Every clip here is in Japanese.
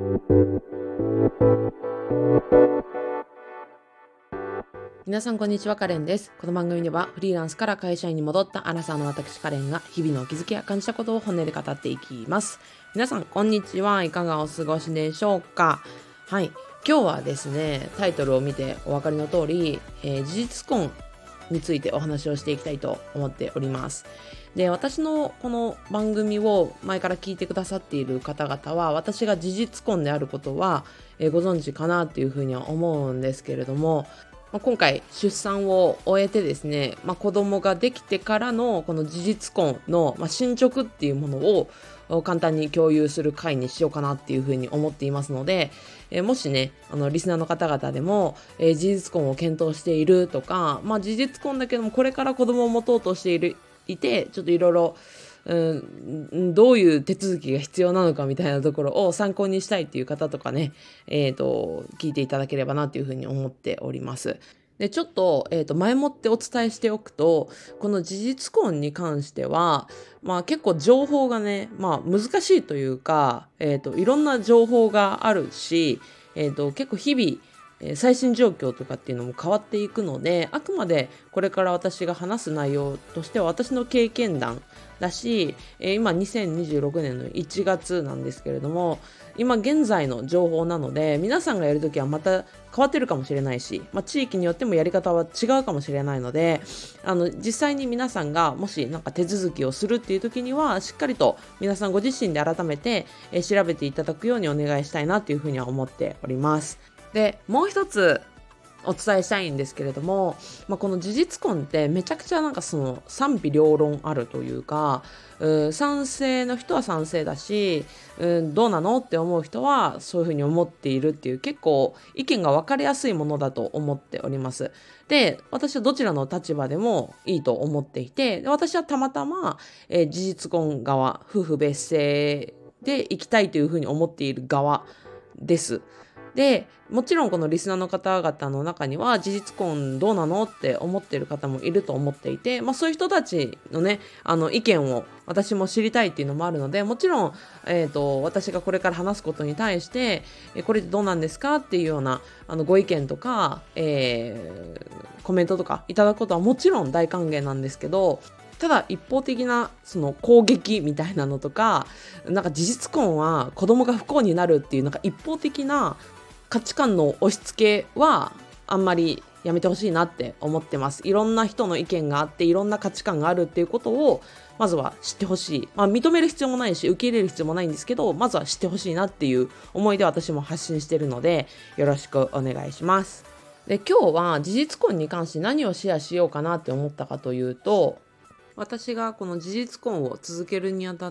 皆さんこんにちは、カレンです。この番組ではフリーランスから会社員に戻ったアラサーの私カレンが日々のお気づきや感じたことを本音で語っていきます。皆さんこんにちは、いかがお過ごしでしょうか。はい、今日はですね、タイトルを見てお分かりの通り、事実婚についてお話をしていきたいと思っております。で、私のこの番組を前から聞いてくださっている方々は、私が事実婚であることは、ご存知かなっていうふうには思うんですけれども、今回出産を終えてですね、子供ができてからのこの事実婚の、進捗っていうものを簡単に共有する回にしようかなっていうふうに思っていますので、もしね、リスナーの方々でも、事実婚を検討しているとか、事実婚だけどもこれから子供を持とうとしていて、ちょっといろいろどういう手続きが必要なのかみたいなところを参考にしたいっていう方とかね、聞いていただければなというふうに思っております。で、ちょっと、前もってお伝えしておくと、この事実婚に関しては、結構情報がね、難しいというか、いろんな情報があるし、結構日々、最新状況とかっていうのも変わっていくので、あくまでこれから私が話す内容としては私の経験談だし、今2026年の1月なんですけれども、今現在の情報なので、皆さんがやるときはまた変わってるかもしれないし、地域によってもやり方は違うかもしれないので、実際に皆さんがもしなんか手続きをするっていう時には、しっかりと皆さんご自身で改めて、調べていただくようにお願いしたいなというふうには思っております。で、もう一つお伝えしたいんですけれども、この事実婚ってめちゃくちゃなんかその賛否両論あるというか、賛成の人は賛成だし、どうなのって思う人はそういうふうに思っているっていう、結構意見が分かりやすいものだと思っております。で、私はどちらの立場でもいいと思っていて、で、私はたまたま、事実婚側、夫婦別姓で行きたいというふうに思っている側です。で、もちろんこのリスナーの方々の中には事実婚どうなのって思っている方もいると思っていて、そういう人たちのね、意見を私も知りたいっていうのもあるので、もちろん、私がこれから話すことに対して、これってどうなんですかっていうようなご意見とか、コメントとかいただくことはもちろん大歓迎なんですけど、ただ一方的なその攻撃みたいなのとか、なんか事実婚は子供が不幸になるっていうなんか一方的な価値観の押し付けはあんまりやめてほしいなって思ってます。いろんな人の意見があって、いろんな価値観があるっていうことをまずは知ってほしい。認める必要もないし受け入れる必要もないんですけど、まずは知ってほしいなっていう思いで私も発信しているので、よろしくお願いします。で、今日は事実婚に関して何をシェアしようかなって思ったかというと、私がこの事実婚を続けるにあたって、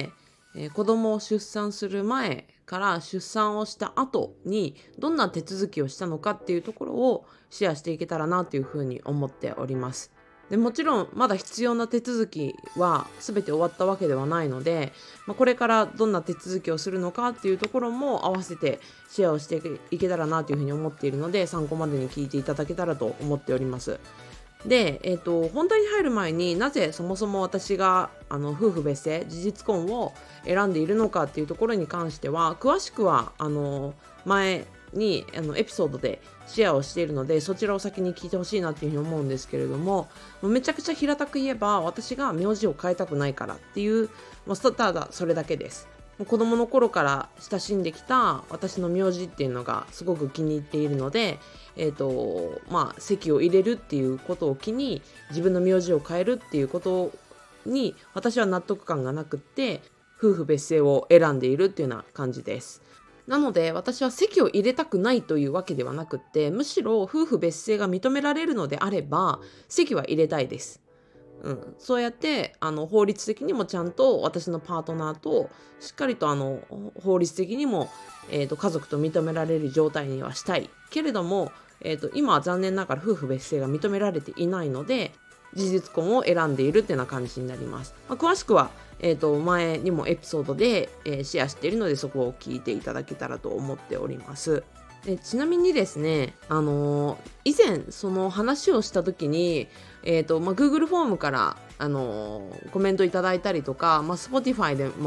子供を出産する前から出産をした後にどんな手続きをしたのかっていうところをシェアしていけたらなというふうに思っております。で、もちろんまだ必要な手続きは全て終わったわけではないので、これからどんな手続きをするのかっていうところも合わせてシェアをしていけたらなというふうに思っているので、参考までに聞いていただけたらと思っております。で、本題に入る前になぜそもそも私が夫婦別姓、事実婚を選んでいるのかっていうところに関しては、詳しくは前にエピソードでシェアをしているので、そちらを先に聞いてほしいなっていうふうに思うんですけれども、めちゃくちゃ平たく言えば私が名字を変えたくないからっていう、ただそれだけです。子供の頃から親しんできた私の名字っていうのがすごく気に入っているので、籍を入れるっていうことを機に自分の名字を変えるっていうことに私は納得感がなくって、夫婦別姓を選んでいるっていうような感じです。なので私は籍を入れたくないというわけではなくって、むしろ夫婦別姓が認められるのであれば籍は入れたいです。そうやって法律的にもちゃんと私のパートナーとしっかりと法律的にも、家族と認められる状態にはしたいけれども、今は残念ながら夫婦別姓が認められていないので、事実婚を選んでいるっていうような感じになります。詳しくは、前にもエピソードで、シェアしているので、そこを聞いていただけたらと思っております。ちなみにですね、以前その話をした時に、Google フォームから、コメントいただいたりとか、Spotify でも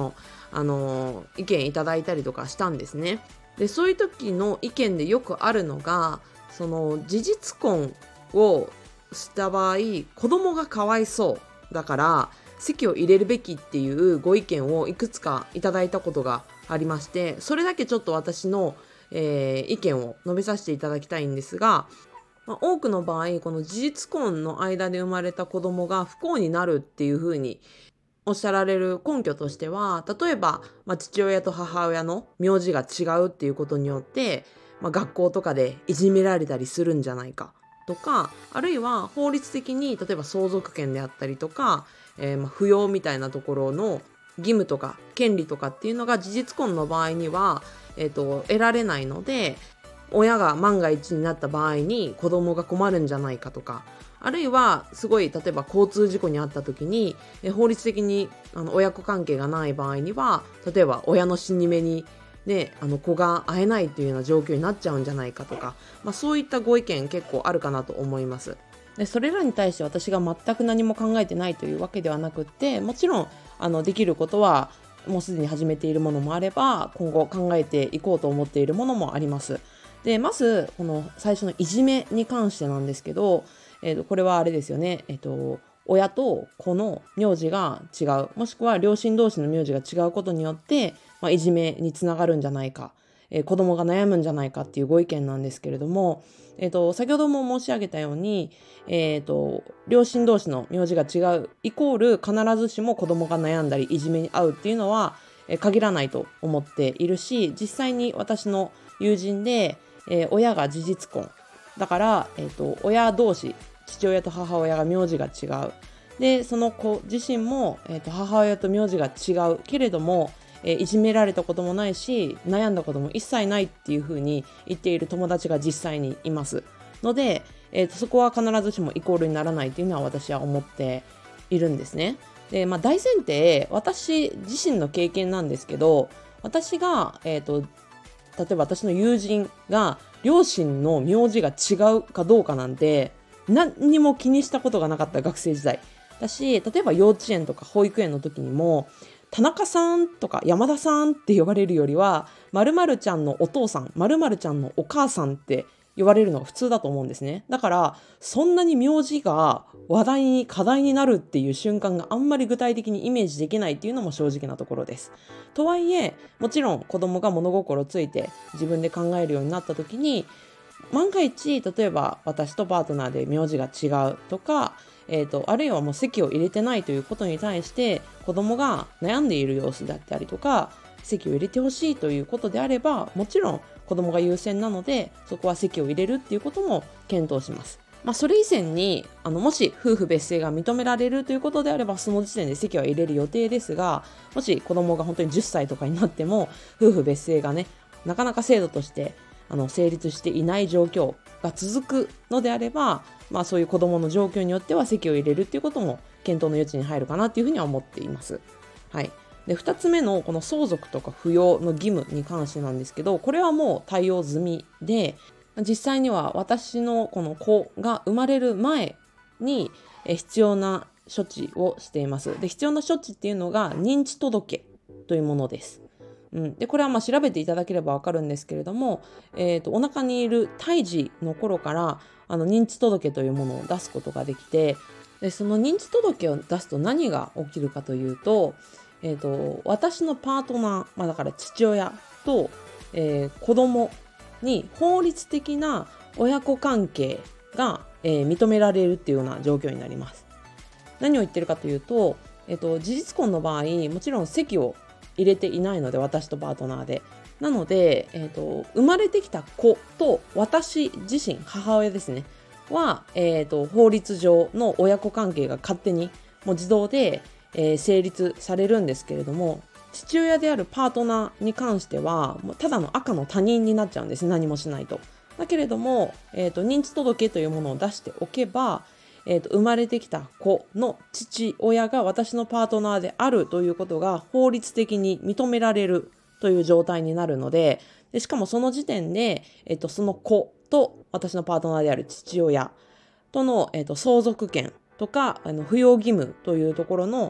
意見いただいたりとかしたんですね。でそういう時の意見でよくあるのが、その事実婚をした場合子供がかわいそうだから籍を入れるべきっていうご意見をいくつかいただいたことがありまして、それだけちょっと私の、意見を述べさせていただきたいんですが、多くの場合この事実婚の間で生まれた子供が不幸になるっていうふうにおっしゃられる根拠としては、例えば、父親と母親の名字が違うっていうことによって、学校とかでいじめられたりするんじゃないかとか、あるいは法律的に例えば相続権であったりとか、扶養みたいなところの義務とか権利とかっていうのが事実婚の場合には、得られないので、親が万が一になった場合に子供が困るんじゃないかとか、あるいはすごい例えば交通事故に遭った時に法律的に親子関係がない場合には、例えば親の死に目にね、子が会えないというような状況になっちゃうんじゃないかとか、そういったご意見結構あるかなと思います。でそれらに対して私が全く何も考えてないというわけではなくって、もちろんできることはもうすでに始めているものもあれば、今後考えていこうと思っているものもあります。でまずこの最初のいじめに関してなんですけど、これはあれですよね、親と子の名字が違う、もしくは両親同士の名字が違うことによって、いじめにつながるんじゃないか、子供が悩むんじゃないかっていうご意見なんですけれども、先ほども申し上げたように、両親同士の名字が違うイコール必ずしも子供が悩んだりいじめに遭うっていうのは、限らないと思っているし、実際に私の友人で、親が事実婚だから、親同士、父親と母親が名字が違う。でその子自身も、母親と名字が違うけれども、いじめられたこともないし悩んだことも一切ないっていうふうに言っている友達が実際にいますので、そこは必ずしもイコールにならないっていうのは私は思っているんですね。で、大前提私自身の経験なんですけど、私が、例えば私の友人が両親の名字が違うかどうかなんて何にも気にしたことがなかった、学生時代だし、例えば幼稚園とか保育園の時にも田中さんとか山田さんって呼ばれるよりは、〇〇ちゃんのお父さん、〇〇ちゃんのお母さんって呼ばれるのが普通だと思うんですね。だからそんなに名字が話題に課題になるっていう瞬間があんまり具体的にイメージできないっていうのも正直なところです。とはいえもちろん子供が物心ついて自分で考えるようになった時に、万が一例えば私とパートナーで名字が違うとか、あるいはもう籍を入れてないということに対して子供が悩んでいる様子だったりとか、籍を入れてほしいということであれば、もちろん子供が優先なのでそこは籍を入れるっていうことも検討します。それ以前にもし夫婦別姓が認められるということであれば、その時点で籍は入れる予定ですが、もし子供が本当に10歳とかになっても夫婦別姓がね、なかなか制度として成立していない状況が続くのであれば、そういう子どもの状況によっては籍を入れるっていうことも検討の余地に入るかなっていうふうには思っています。はい。で2つ目のこの相続とか扶養の義務に関してなんですけど、これはもう対応済みで、実際には私のこの子が生まれる前に必要な処置をしています。で必要な処置っていうのが認知届というものです。でこれは調べていただければわかるんですけれども、お腹にいる胎児の頃から認知届というものを出すことができて、でその認知届を出すと何が起きるかというと、私のパートナー、だから父親と、子供に法律的な親子関係が、認められるっていうような状況になります。何を言ってるかというと、事実婚の場合もちろん籍を入れていないので、私とパートナーでなので、生まれてきた子と私自身、母親ですねは、法律上の親子関係が勝手にもう自動で、成立されるんですけれども、父親であるパートナーに関してはもうただの赤の他人になっちゃうんです。何もしないと。だけれども、認知届というものを出しておけば、生まれてきた子の父親が私のパートナーであるということが法律的に認められるという状態になるので、しかもその時点で、その子と私のパートナーである父親との、相続権とか扶養義務というところの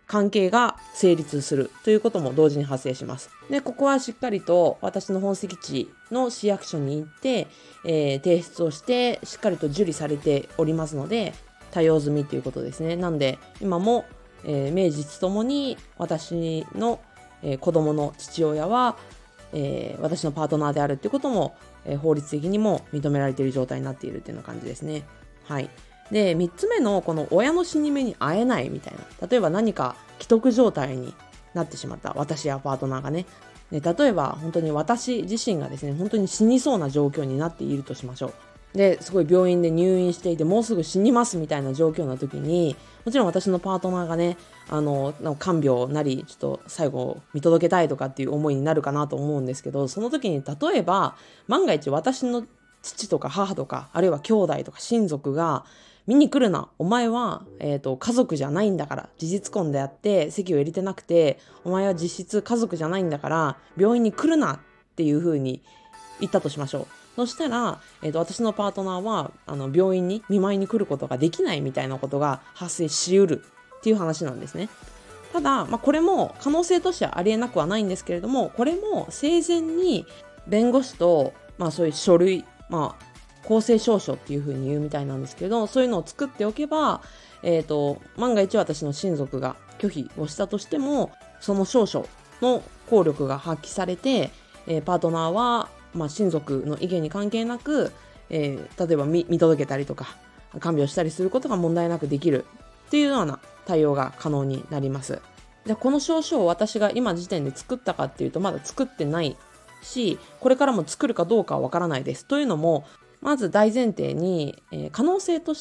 関係が成立するということも同時に発生します。で、ここはしっかりと私の本籍地の市役所に行って、提出をしてしっかりと受理されておりますので、対応済みということですね。なんで今も、名実ともに私の、子供の父親は、私のパートナーであるということも、法律的にも認められている状態になっているというような感じですね。はい。で、3つ目のこの親の死に目に会えないみたいな。例えば何か既得状態になってしまった。私やパートナーがね。例えば本当に私自身がですね、本当に死にそうな状況になっているとしましょう。で、すごい病院で入院していて、もうすぐ死にますみたいな状況の時に、もちろん私のパートナーがね、看病なり、ちょっと最後見届けたいとかっていう思いになるかなと思うんですけど、その時に例えば、万が一私の父とか母とか、あるいは兄弟とか親族が、見に来るな。お前は、家族じゃないんだから。事実婚であって、籍を入れてなくて、お前は実質家族じゃないんだから、病院に来るなっていう風に言ったとしましょう。そしたら、私のパートナーは、病院に見舞いに来ることができないみたいなことが発生しうるっていう話なんですね。ただ、これも可能性としてはありえなくはないんですけれども、これも生前に弁護士と、そういう書類、公正証書っていう風に言うみたいなんですけど、そういうのを作っておけば、万が一私の親族が拒否をしたとしても、その証書の効力が発揮されて、パートナーは、親族の意見に関係なく、例えば見届けたりとか、看病したりすることが問題なくできるっていうような対応が可能になります。で、この証書を私が今時点で作ったかっていうと、まだ作ってないし、これからも作るかどうかはわからないです。というのも、まず大前提に、可能性として、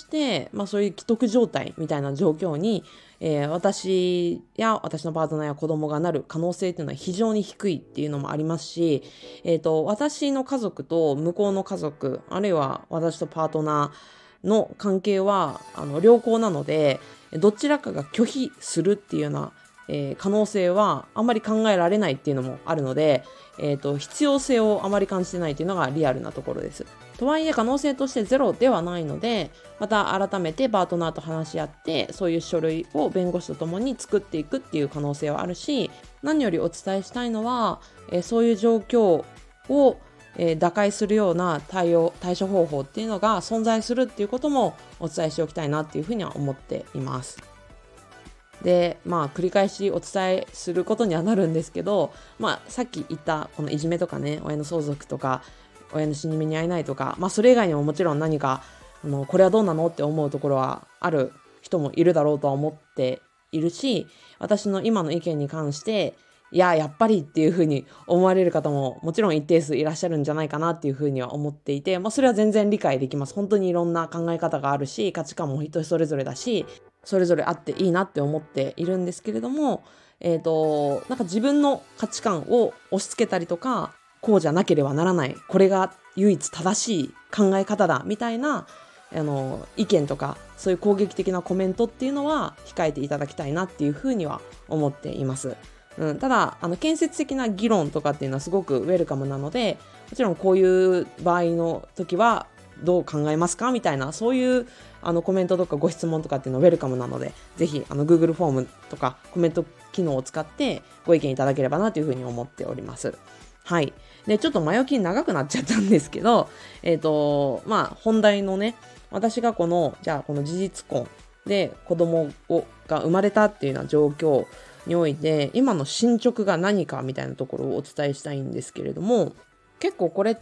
そういう既得状態みたいな状況に、私や私のパートナーや子供がなる可能性っていうのは非常に低いっていうのもありますし、私の家族と向こうの家族、あるいは私とパートナーの関係は良好なので、どちらかが拒否するっていうような、可能性はあんまり考えられないっていうのもあるので、必要性をあまり感じてないっていうのがリアルなところです。とはいえ可能性としてゼロではないので、また改めてパートナーと話し合って、そういう書類を弁護士とともに作っていくっていう可能性はあるし、何よりお伝えしたいのは、そういう状況を打開するような対処方法っていうのが存在するっていうこともお伝えしておきたいなっていうふうには思っています。で、繰り返しお伝えすることにはなるんですけど、さっき言ったこのいじめとかね、親の相続とか、親の死に目に会えないとか、それ以外にももちろん何かこれはどうなのって思うところはある人もいるだろうとは思っているし、私の今の意見に関してやっぱりっていうふうに思われる方ももちろん一定数いらっしゃるんじゃないかなっていうふうには思っていて、それは全然理解できます。本当にいろんな考え方があるし、価値観も人それぞれだし、それぞれあっていいなって思っているんですけれども、なんか自分の価値観を押し付けたりとか、こうじゃなければならない、これが唯一正しい考え方だみたいな意見とか、そういう攻撃的なコメントっていうのは控えていただきたいなっていうふうには思っています。ただ建設的な議論とかっていうのはすごくウェルカムなので、もちろんこういう場合の時はどう考えますかみたいな、そういうコメントとかご質問とかっていうのはウェルカムなので、ぜひGoogle フォームとかコメント機能を使ってご意見いただければなというふうに思っております。はい。で、ちょっと前置き長くなっちゃったんですけど、本題のね、私がこの事実婚で子供が生まれたっていうような状況において、今の進捗が何かみたいなところをお伝えしたいんですけれども、結構これって、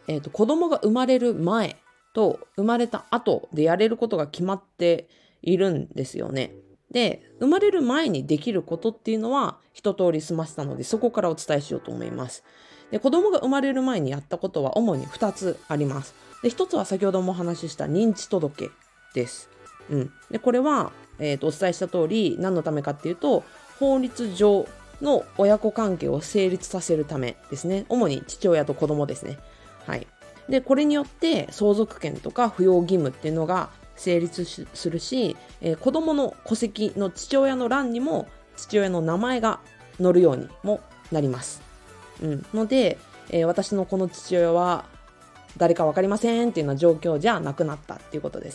子供が生まれる前と生まれた後でやれることが決まっているんですよね。で、生まれる前にできることっていうのは一通り済ませたので、そこからお伝えしようと思います。で、子供が生まれる前にやったことは主に2つあります。で、1つは先ほどもお話しした認知届です。で、これは、お伝えした通り何のためかっていうと、法律上の親子関係を成立させるためですね。主に父親と子供ですね。はい。で、これによって相続権とか扶養義務っていうのが成立するし、子供の戸籍の父親の欄にも父親の名前が載るようにもなります。ので、私のこの父親は誰か分かりませんっていうような状況じゃなくなったっていうことですね。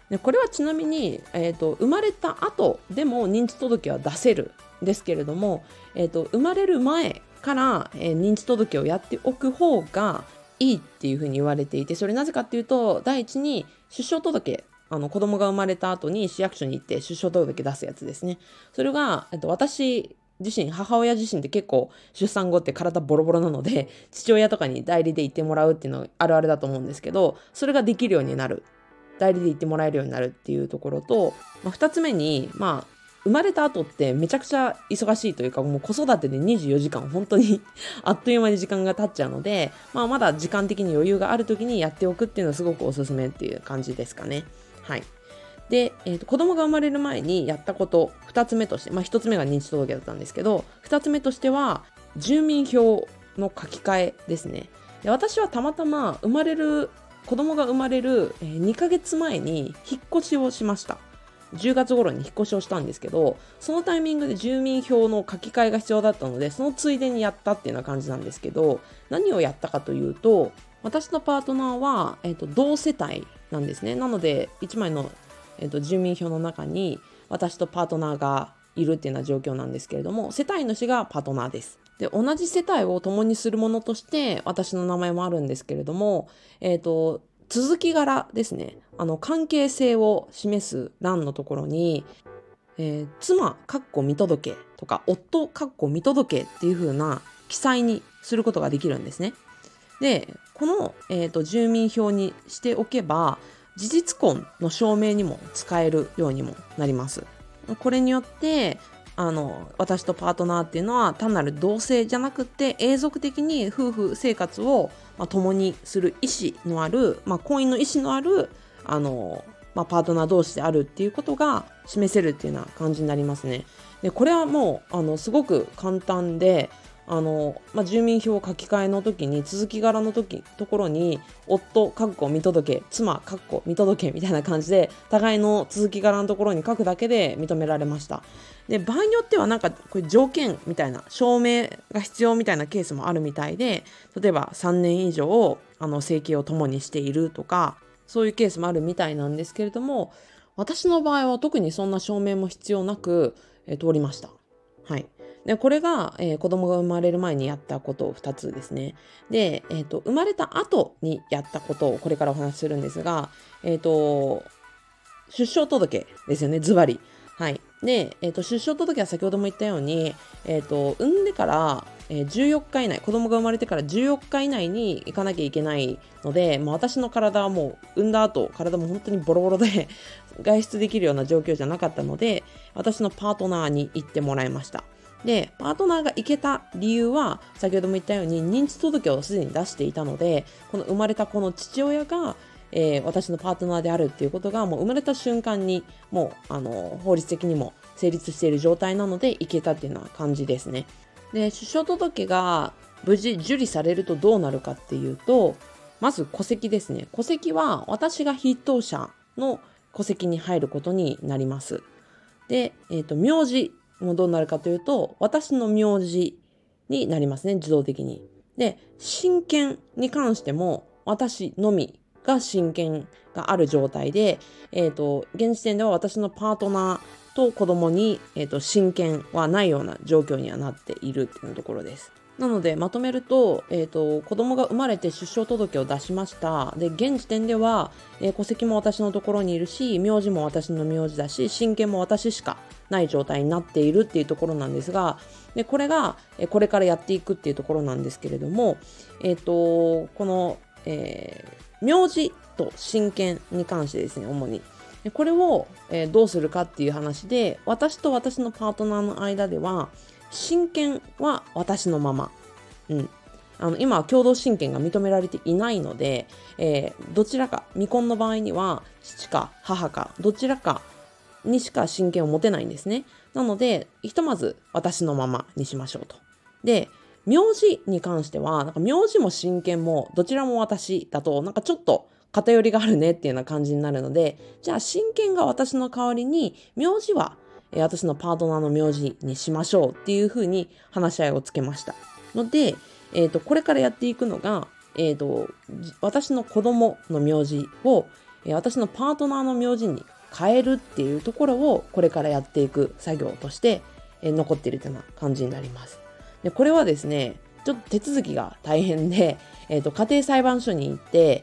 でこれはちなみに、生まれた後でも認知届は出せるんですけれども、生まれる前から、認知届をやっておく方がいいっていうふうに言われていて、それなぜかっていうと、第一に出生届、子供が生まれた後に市役所に行って出生届出すやつですね。それが、私自身、母親自身って結構出産後って体ボロボロなので、父親とかに代理で行ってもらうっていうのはあるあるだと思うんですけど、それができるようになる。代理で行ってもらえるようになるっていうところと、2つ目に、生まれた後ってめちゃくちゃ忙しいというか、もう子育てで24時間本当にあっという間に時間が経っちゃうので、まだ時間的に余裕がある時にやっておくっていうのはすごくおすすめっていう感じですかね。はい。で、子供が生まれる前にやったこと2つ目として、1つ目が認知届だったんですけど、2つ目としては住民票の書き換えですね。で、私はたまたま子供が生まれる2ヶ月前に引っ越しをしました。10月頃に引っ越しをしたんですけど、そのタイミングで住民票の書き換えが必要だったので、そのついでにやったっていうような感じなんですけど、何をやったかというと、私のパートナーは、同世帯なんですね。なので、1枚の、住民票の中に私とパートナーがいるっていうような状況なんですけれども、世帯主がパートナーです。で、同じ世帯を共にするものとして私の名前もあるんですけれども、続き柄ですね。関係性を示す欄のところに、妻見届とか夫見届っていう風な記載にすることができるんですね。で、この、住民票にしておけば事実婚の証明にも使えるようにもなります。これによって私とパートナーっていうのは単なる同性じゃなくて永続的に夫婦生活を、共にする意思のある、婚姻の意思のあるパートナー同士であるっていうことが示せるっていうような感じになりますね。で、これはもうすごく簡単で、住民票書き換えの時に続き柄のところに夫見届妻見届みたいな感じで互いの続き柄のところに書くだけで認められました。で、場合によってはこれ条件みたいな証明が必要みたいなケースもあるみたいで、例えば3年以上生計を共にしているとか、そういうケースもあるみたいなんですけれども、私の場合は特にそんな証明も必要なく、通りました。はい。で、これが、子供が生まれる前にやったことを2つですね。で、生まれた後にやったことをこれからお話しするんですが、出生届ですよね、ズバリ。はい。で、出生届は先ほども言ったように、産んでから、14日以内、子供が生まれてから14日以内に行かなきゃいけないので、私の体はもう産んだ後、体も本当にボロボロで外出できるような状況じゃなかったので、私のパートナーに行ってもらいました。で、パートナーが行けた理由は、先ほども言ったように認知届をすでに出していたので、この生まれた子の父親が、私のパートナーであるっていうことがもう生まれた瞬間にもう法律的にも成立している状態なので行けたっていうような感じですね。で、出生届が無事受理されるとどうなるかっていうと、まず戸籍ですね。戸籍は私が筆頭者の戸籍に入ることになります。で、名字もどうなるかというと、私の名字になりますね、自動的に。で、親権に関しても私のみが親権がある状態で、現時点では私のパートナーと子供に、親権はないような状況にはなっているっていうところです。なのでまとめると、子供が生まれて出生届を出しました。で、現時点では、戸籍も私のところにいるし、名字も私の名字だし、親権も私しかない状態になっているっていうところなんですが、で、これが、これからやっていくっていうところなんですけれども、この、名字と親権に関してですね、主に。これを、どうするかっていう話で、私と私のパートナーの間では、親権は私のまま。今は共同親権が認められていないので、どちらか、未婚の場合には、父か母か、どちらかにしか親権を持てないんですね。なので、ひとまず私のままにしましょうと。で、名字に関しては、名字も親権もどちらも私だと、ちょっと偏りがあるねっていうような感じになるので、じゃあ親権が私の代わりに、名字は私のパートナーの名字にしましょうっていうふうに話し合いをつけました。ので、これからやっていくのが、私の子供の名字を、 私のパートナーの名字に変えるっていうところをこれからやっていく作業として、残っているというような感じになります。でこれはですね、ちょっと手続きが大変で、家庭裁判所に行って、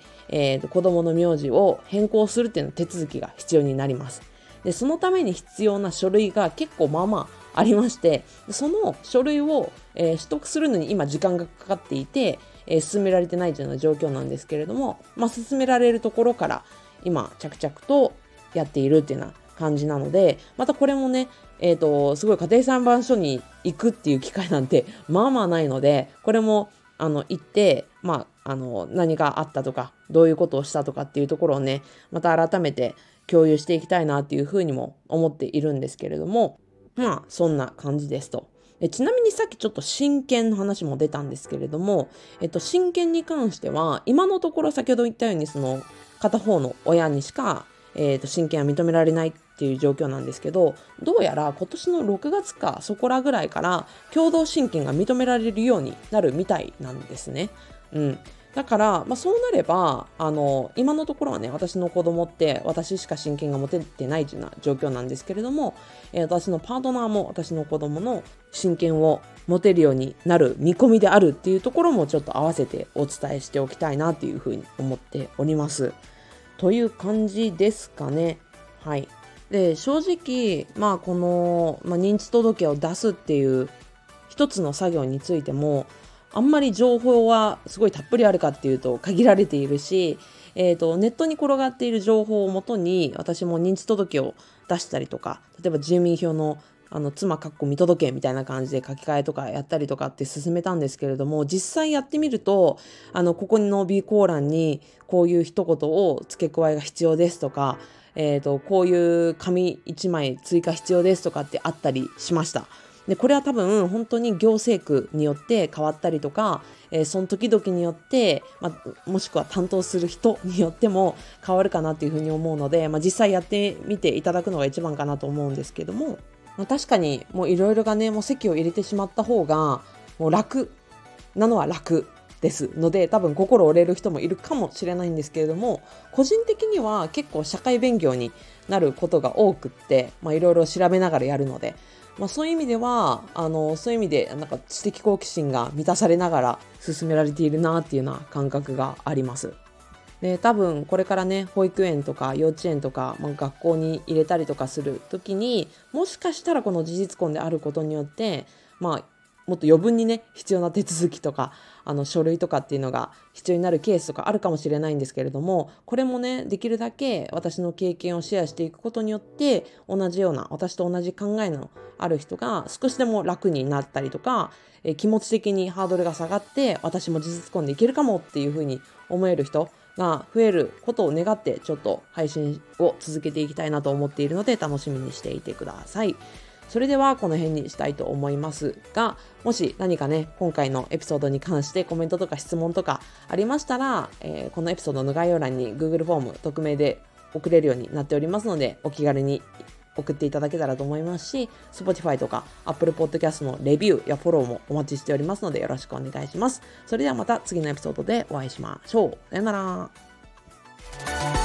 子供の名字を変更するっていうの手続きが必要になります。でそのために必要な書類が結構まあまあありまして、その書類を、取得するのに今時間がかかっていて、進められてないというような状況なんですけれども、進められるところから今着々とやっているっていうような感じなので、またこれもね、すごい家庭裁判所に行くっていう機会なんてまあまあないので、これも行って、何があったとかどういうことをしたとかっていうところをね、また改めて共有していきたいなっていうふうにも思っているんですけれども、そんな感じですと。ちなみにさっきちょっと親権の話も出たんですけれども、親権に関しては今のところ先ほど言ったようにその片方の親にしか、親権は認められないっていう状況なんですけど、どうやら今年の6月かそこらぐらいから共同親権が認められるようになるみたいなんですね。だから、そうなれば今のところはね、私の子供って私しか親権が持ててないというような状況なんですけれども、私のパートナーも私の子供の親権を持てるようになる見込みであるっていうところもちょっと合わせてお伝えしておきたいなというふうに思っております。という感じですかね。はい。で、正直、この、認知届を出すっていう一つの作業についても、あんまり情報はすごいたっぷりあるかっていうと限られているし、ネットに転がっている情報をもとに私も認知届を出したりとか、例えば住民票の妻見届けみたいな感じで書き換えとかやったりとかって進めたんですけれども、実際やってみるとここの備考欄にこういう一言を付け加えが必要ですとか、こういう紙1枚追加必要ですとかってあったりしました。でこれは多分本当に行政区によって変わったりとか、その時々によって、もしくは担当する人によっても変わるかなっていうふうに思うので、実際やってみていただくのが一番かなと思うんですけども、確かにもういろいろがね、もう籍を入れてしまった方がもう楽なのは楽ですので、多分心折れる人もいるかもしれないんですけれども、個人的には結構社会勉強になることが多くって、いろいろ調べながらやるので、そういう意味ではそういう意味でなんか知的好奇心が満たされながら進められているなっていうような感覚があります。で多分これからね、保育園とか幼稚園とか、学校に入れたりとかするときに、もしかしたらこの事実婚であることによって、もっと余分にね必要な手続きとか書類とかっていうのが必要になるケースとかあるかもしれないんですけれども、これもねできるだけ私の経験をシェアしていくことによって、同じような私と同じ考えのある人が少しでも楽になったりとか、気持ち的にハードルが下がって、私も事実婚でいけるかもっていうふうに思える人が増えることを願って、ちょっと配信を続けていきたいなと思っているので、楽しみにしていてください。それではこの辺にしたいと思いますが、もし何かね今回のエピソードに関してコメントとか質問とかありましたら、このエピソードの概要欄に Google フォーム匿名で送れるようになっておりますので、お気軽に送っていただけたらと思いますし、 Spotify とか Apple Podcast のレビューやフォローもお待ちしておりますので、よろしくお願いします。それではまた次のエピソードでお会いしましょう。さよなら。